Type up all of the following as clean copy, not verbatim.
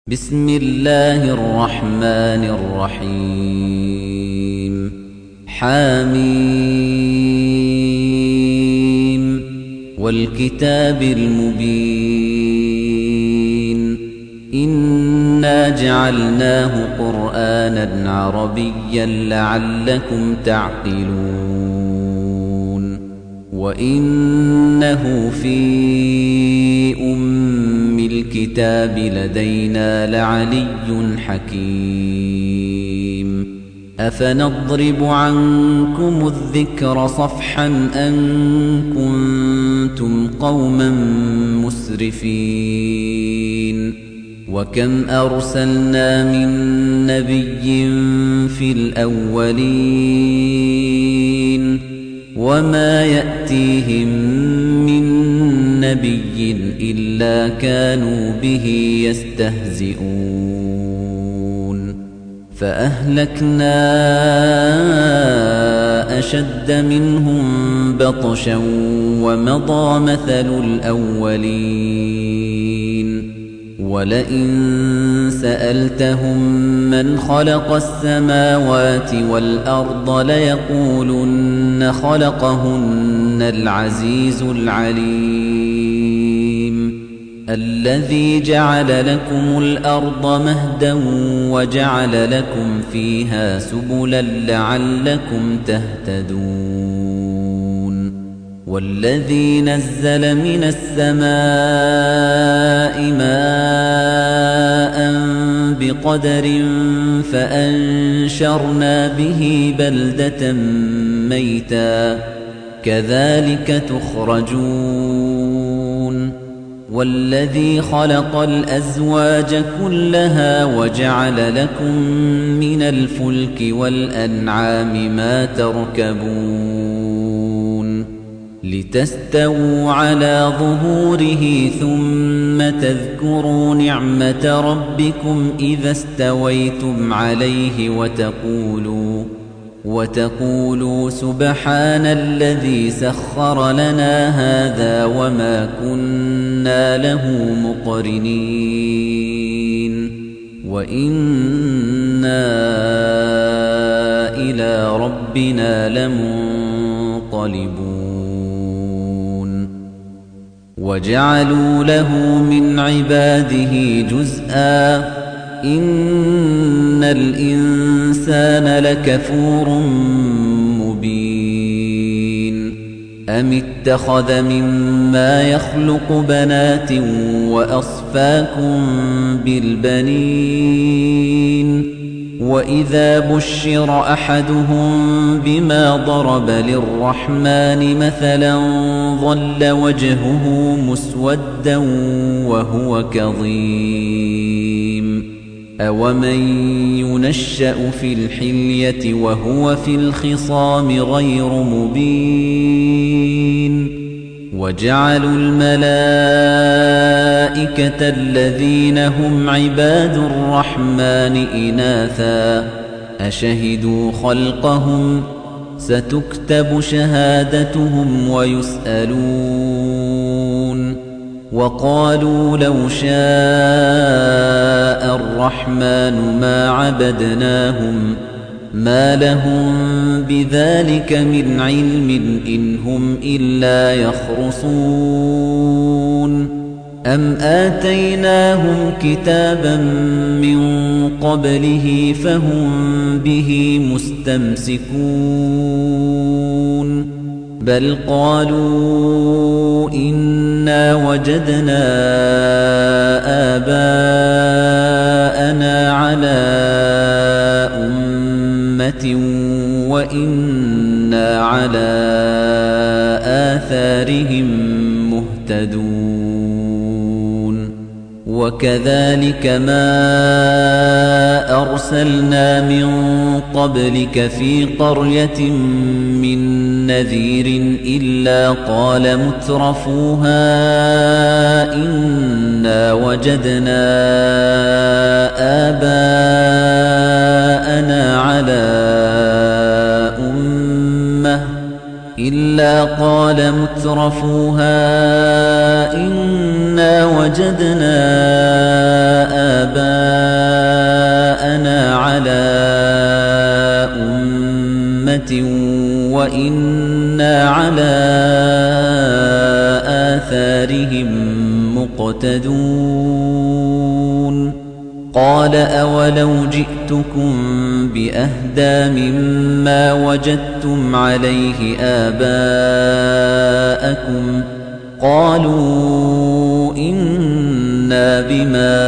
بسم الله الرحمن الرحيم حميم والكتاب المبين إنا جعلناه قرآنا عربيا لعلكم تعقلون وإنه في الكتاب لدينا لعلي حكيم أفنضرب عنكم الذكر صفحا أن كنتم قوما مسرفين وكم أرسلنا من نبي في الأولين وما يأتيهم من نبي إلا كانوا به يستهزئون فأهلكنا أشد منهم بطشا ومضى مثل الأولين ولئن سألتهم من خلق السماوات والأرض ليقولن خلقهن العزيز العليم الذي جعل لكم الأرض مهدا وجعل لكم فيها سبلا لعلكم تهتدون والذي نزل من السماء ماء بقدر فأنشرنا به بلدة ميتا كذلك تخرجون والذي خلق الأزواج كلها وجعل لكم من الفلك والأنعام ما تركبون لتستووا على ظهوره ثم تذكروا نعمة ربكم إذا استويتم عليه وتقولوا سبحان الذي سخر لنا هذا وما كنا له مقرنين وإنا إلى ربنا لمنقلبون وجعلوا له من عباده جزءا إن الإنسان لكفور مبين أم اتخذ مما يخلق بنات وأصفاكم بالبنين وإذا بشر أحدهم بما ضرب للرحمن مثلا ظل وجهه مسودا وهو كظيم أومن ينشأ في الحلية وهو في الخصام غير مبين وجعلوا الملائكة الذين هم عباد الرحمن إناثا أشهدوا خلقهم ستكتب شهادتهم ويسألون وقالوا لو شاء الرحمن ما عبدناهم ما لهم بذلك من علم إن هم إلا يخرصون أم آتيناهم كتابا من قبله فهم به مستمسكون بل قالوا إنا وجدنا آباءنا على أمة وإنا على آثارهم مهتدون وكذلك ما أرسلنا من قبلك في قرية من نذير إلا قال مترفوها إنا وجدنا آباءنا على أمة إلا قال مترفوها إنا وجدنا آباءنا جاءنا على أمة وإنا على آثارهم مقتدون قال أولو جئتكم بأهدى مما وجدتم عليه آباءكم قالوا إنا بما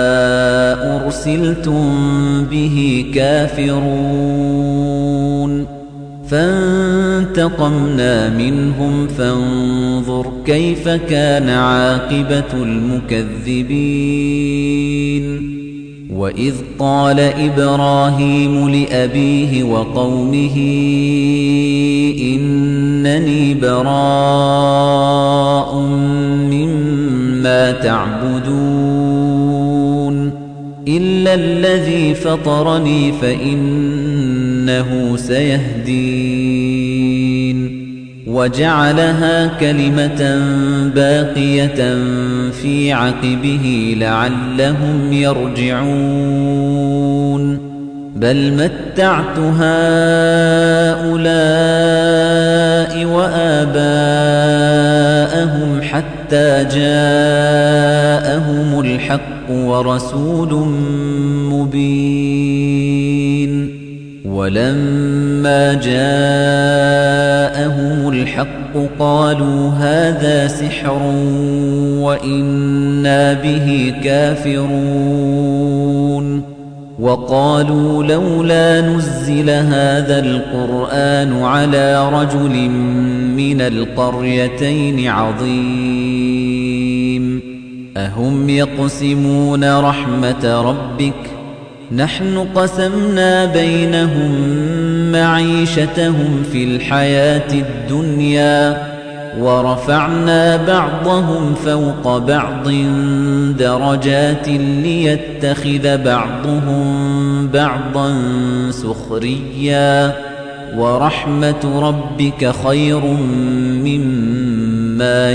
أرسلتم به كافرون فانتقمنا منهم فانظر كيف كان عاقبة المكذبين وإذ قال إبراهيم لأبيه وقومه إنني براء مما تعبدون إلا الذي فطرني فإنه سيهدين وجعلها كلمة باقية في عقبه لعلهم يرجعون بل متعت هؤلاء وآباءهم حتى جاءهم الحق ورسول مبين ولما جاءهم الحق قالوا هذا سحر وإنا به كافرون وقالوا لولا نزل هذا القرآن على رجل من القريتين عظيم أهم يقسمون رحمة ربك نحن قسمنا بينهم معيشتهم في الحياة الدنيا ورفعنا بعضهم فوق بعض درجات ليتخذ بعضهم بعضا سخريا ورحمة ربك خير مما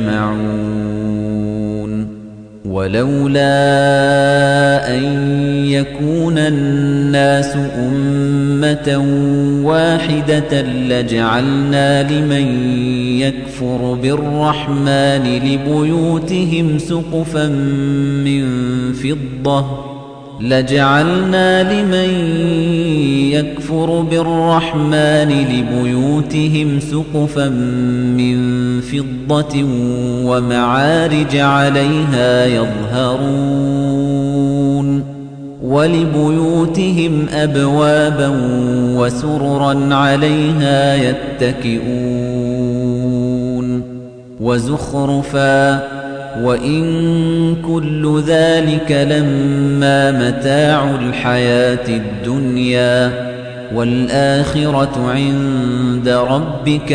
يجمعون ولولا أن يكون الناس أمة واحدة لجعلنا لمن يكفر بالرحمن لبيوتهم سقفا من فضة ومعارج عليها يظهرون ولبيوتهم أبوابا وسررا عليها يتكئون وزخرفا وإن كل ذلك لما متاع الحياة الدنيا والآخرة عند ربك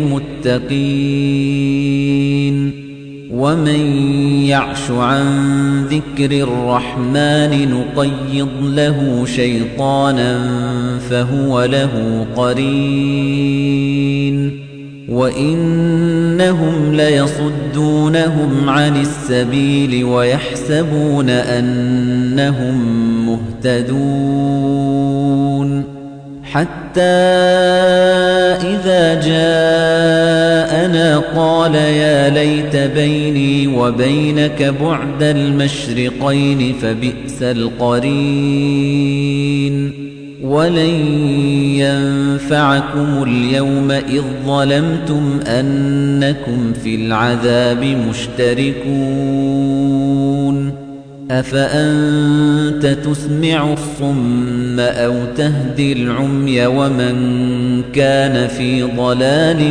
للمتقين ومن يعش عن ذكر الرحمن نقيض له شيطانا فهو له قرين وإنهم ليصدونهم عن السبيل ويحسبون أنهم مهتدون حتى إذا جاءنا قال يا ليت بيني وبينك بعد المشرقين فبئس القرين ولن ينفعكم اليوم إذ ظلمتم أنكم في العذاب مشتركون أفأنت تسمع الصم أو تهدي العمي ومن كان في ضلال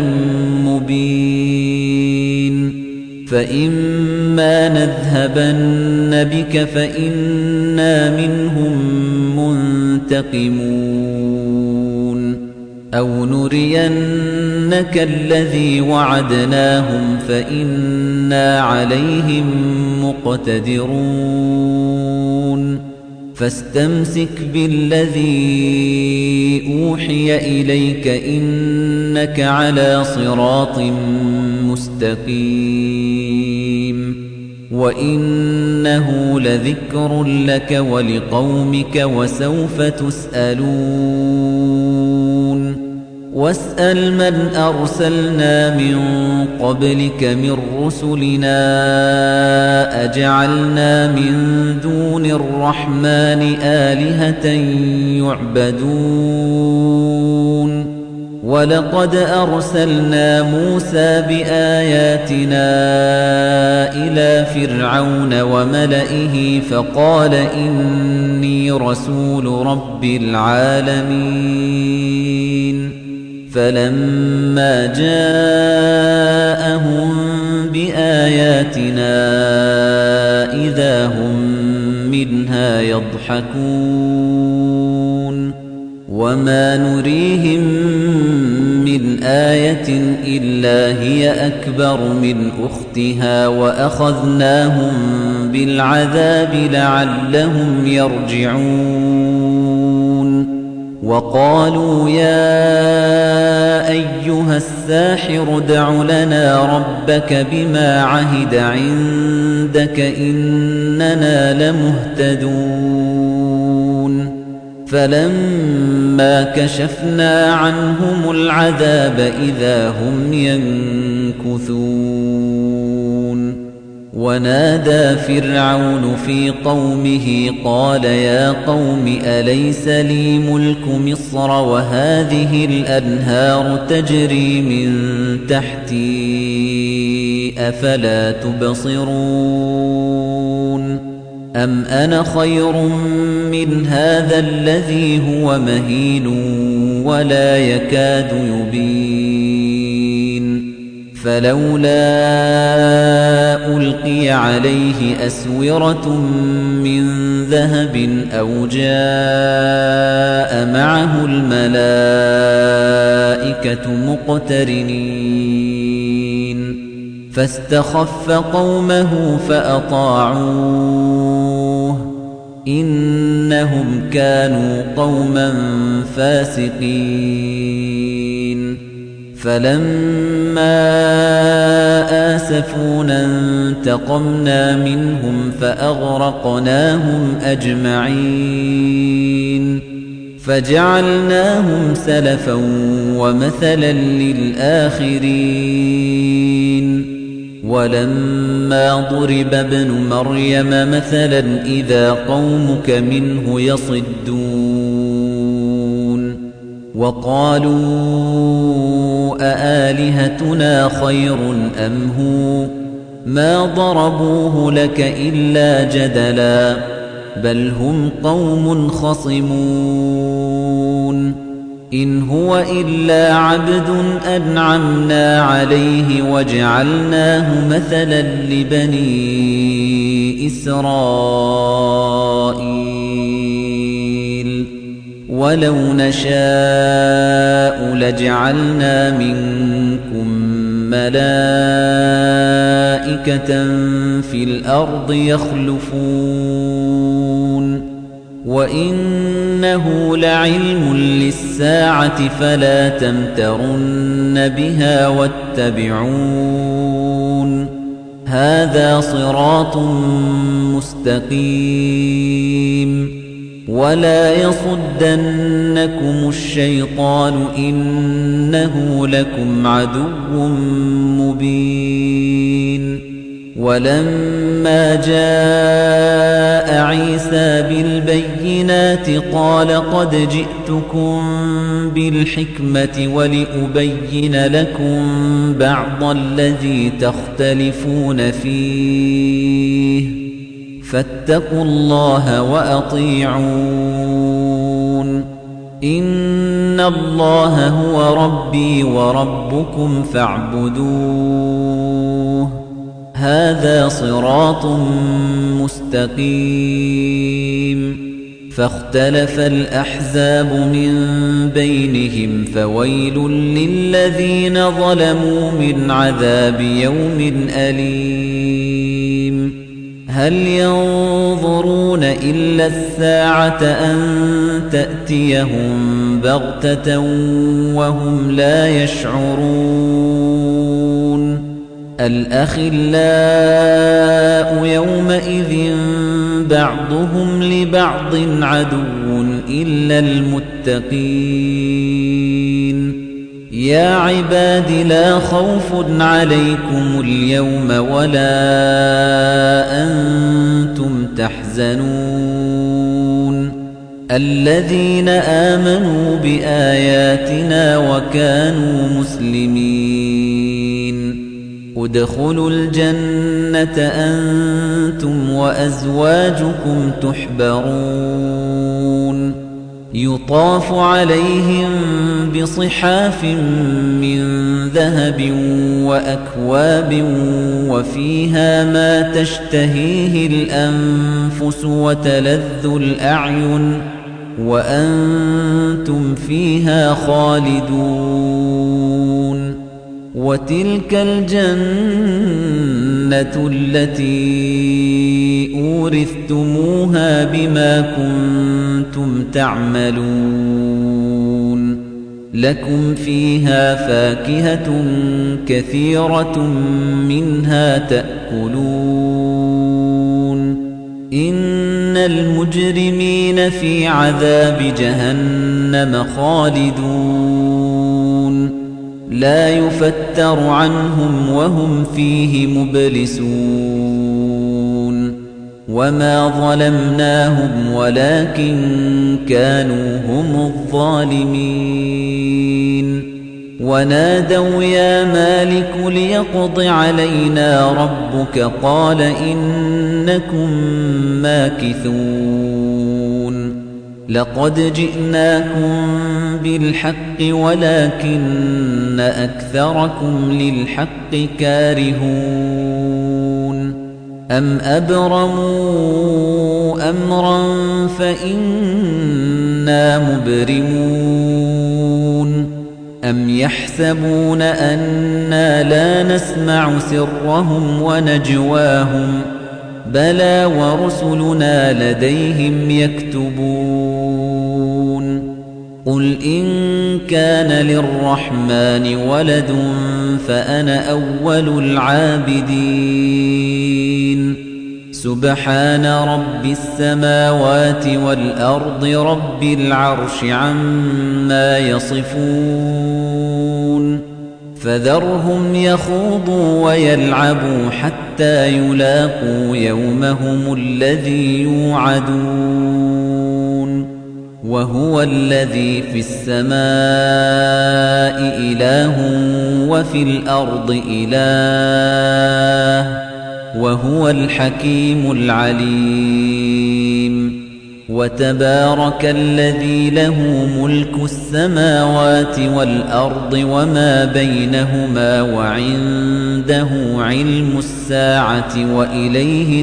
مبين فإما نذهبن بك فإنا منهم منتقمون أو نرينك الذي وعدناهم فإنا عليهم مقتدرون فاستمسك بالذي أوحي إليك إنك على صراط مستقيم وإنه لذكر لك ولقومك وسوف تسألون واسأل من أرسلنا من قبلك من رسلنا أجعلنا من دون الرحمن آلهة يعبدون ولقد أرسلنا موسى بآياتنا إلى فرعون وملئه فقال إني رسول رب العالمين فلما جاءهم بآياتنا إذا هم منها يضحكون وما نريهم من آية إلا هي أكبر من أختها وأخذناهم بالعذاب لعلهم يرجعون وقالوا يا أيها الساحر ادع لنا ربك بما عهد عندك إننا لمهتدون فلما كشفنا عنهم العذاب إذا هم ينكثون ونادى فرعون في قومه قال يا قوم أليس لي ملك مصر وهذه الأنهار تجري من تحتي أفلا تبصرون أم أنا خير من هذا الذي هو مهين ولا يكاد يبين فلولا ألقي عليه أسورة من ذهب أو جاء معه الملائكة مقترنين فاستخف قومه فأطاعوه إنهم كانوا قوما فاسقين فلما آسفونا انتقمنا منهم فأغرقناهم أجمعين فجعلناهم سلفا ومثلا للآخرين ولما ضرب ابن مريم مثلا إذا قومك منه يصدون وقالوا أآلهتنا خير أم هو ما ضربوه لك إلا جدلا بل هم قوم خصمون إن هو إلا عبد أنعمنا عليه وجعلناه مثلا لبني إسرائيل ولو نشاء لجعلنا منكم ملائكة في الأرض يخلفون وإنه لعلم للساعة فلا تمترن بها واتبعون هذا صراط مستقيم ولا يصدنكم الشيطان إنه لكم عدو مبين ولما جاء عيسى بالبينات قال قد جئتكم بالحكمة ولأبين لكم بعض الذي تختلفون فيه فاتقوا الله وأطيعون إن الله هو ربي وربكم فاعبدوه هذا صراط مستقيم فاختلف الأحزاب من بينهم فويل للذين ظلموا من عذاب يوم أليم هل ينظرون إلا الساعة أن تأتيهم بغتة وهم لا يشعرون الأخلاء يومئذ بعضهم لبعض عدو إلا المتقين يا عباد لا خوف عليكم اليوم ولا أنتم تحزنون الذين آمنوا بآياتنا وكانوا مسلمين ادخلوا الجنة أنتم وأزواجكم تحبرون يطاف عليهم بصحاف من ذهب وأكواب وفيها ما تشتهيه الأنفس وتلذ الأعين وأنتم فيها خالدون وتلك الجنة التي أورثتموها بما كنتم تعملون لكم فيها فاكهة كثيرة منها تأكلون إن المجرمين في عذاب جهنم خالدون لا يفتر عنهم وهم فيه مبلسون وما ظلمناهم ولكن كانوا هم الظالمين ونادوا يا مالك ليقض علينا ربك قال إنكم ماكثون لقد جئناكم بالحق ولكن أكثركم للحق كارهون أم أبرموا أمرا فإنا مبرمون أم يحسبون أنا لا نسمع سرهم ونجواهم بلى ورسلنا لديهم يكتبون قل إن كان للرحمن ولد فأنا أول العابدين سبحان رب السماوات والأرض رب العرش عما يصفون فذرهم يخوضوا ويلعبوا حتى يلاقوا يومهم الذي يوعدون وهو الذي في السماء إله وفي الأرض إله وهو الحكيم العليم وتبارك الذي له ملك السماوات والأرض وما بينهما وعنده علم الساعة وإليه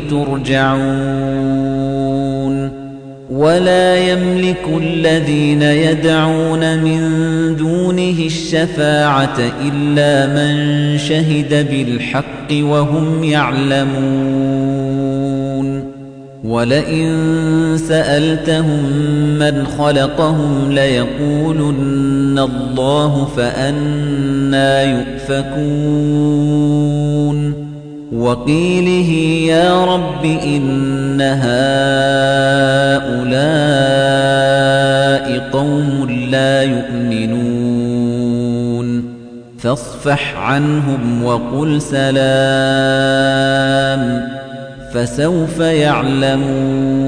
ترجعون ولا يملك الذين يدعون من دونه الشفاعة إلا من شهد بالحق وهم يعلمون ولئن سألتهم من خلقهم ليقولن الله فأنى يؤفكون وقيله يا رب إن هؤلاء قوم لا يؤمنون فاصفح عنهم وقل سلام فسوف يعلمون